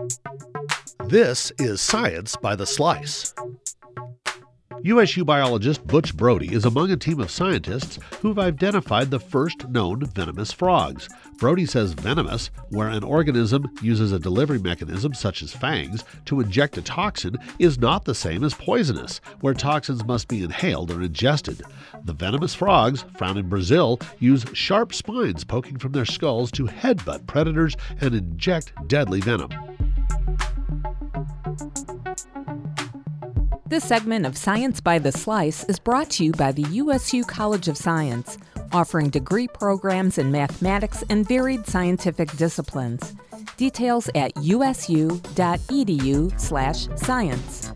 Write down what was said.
This is Science by the Slice. USU biologist Butch Brody is among a team of scientists who've identified the first known venomous frogs. Brody says venomous, where an organism uses a delivery mechanism such as fangs to inject a toxin, is not the same as poisonous, where toxins must be inhaled or ingested. The venomous frogs, found in Brazil, use sharp spines poking from their skulls to headbutt predators and inject deadly venom. This segment of Science by the Slice is brought to you by the USU College of Science, offering degree programs in mathematics and varied scientific disciplines. Details at usu.edu/science.